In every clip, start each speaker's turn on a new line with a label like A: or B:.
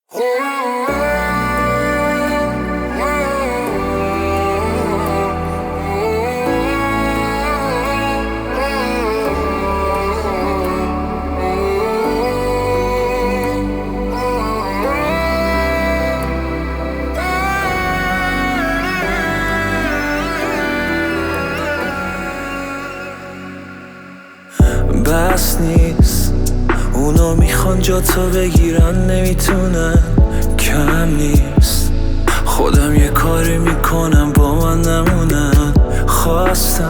A: بس نیست اونا میخوان جا تا بگیرن نمیتونن، کم نیست خودم یه کاری میکنم با من نمونن. خواستم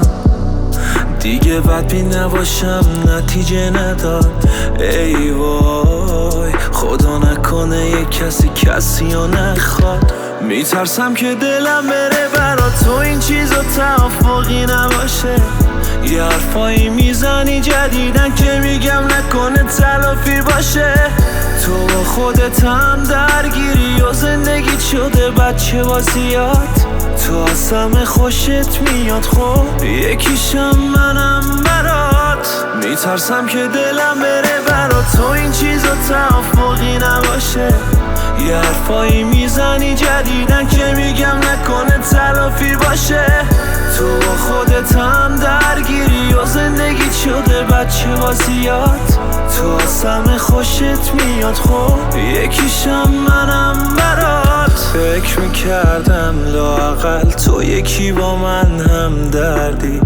A: دیگه بدبین نباشم نتیجه نداد، ای وای خدا نکنه یه کسی رو نخواد. میترسم که دلم بره برا تو این چیزا توافقی نباشه، یه حرفایی میزنی جدیدن که میگم نکنه تلافی باشه. تو با خودت هم درگیری و زندگیت شده بچه بازیات، تو از همه خوشت میاد خب یکیشم منم برات. میترسم که دلم بره برا تو این چیزا توافقی نباشه، یه حرفایی میزنی جدیدن که میگم نکنه تلافی باشه. تو با خودت هم درگیری و زندگیت شده بچه بازیات، تو از همه خوشت میاد خب یکیشم منم برات. فکر میکردم لااقل تو یکی با من هم دردی،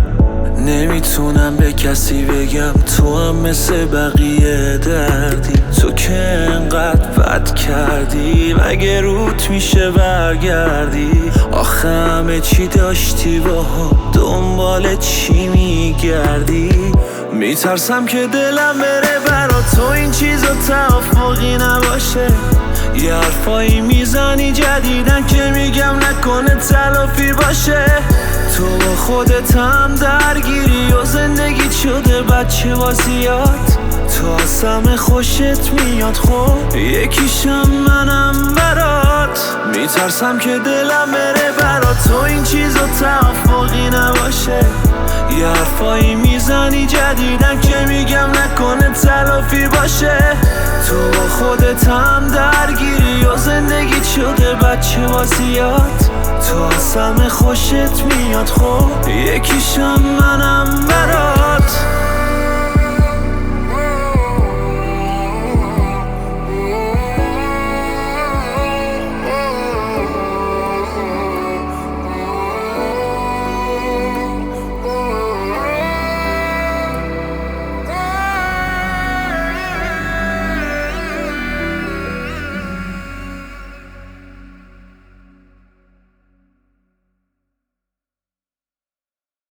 A: نمیتونم به کسی بگم تو هم مثل بقیه دردی. تو که انقدر بد کردی مگه روت میشه برگردی؟ آخه همه چی داشتی با هم دنبال چی میگردی؟ میترسم که دلم بره برا تو این چیزا توافقی نباشه، یه حرفایی میزنی جدیدن که میگم نکنه تلافی باشه. تو با خودت هم درگیری و زندگیت شده بچه بازیات، تو از همه خوشت میاد خب یکیشم منم برات. میترسم که دلم بره برا تو این چیزا توافقی نباشه، یه حرفایی میزنی جدیدن که میگم نکنه تلافی باشه. تو با خودت هم درگیری و زندگیت شده بچه بازیات، تو از همه خوشت میاد خب یکیشم منم برات.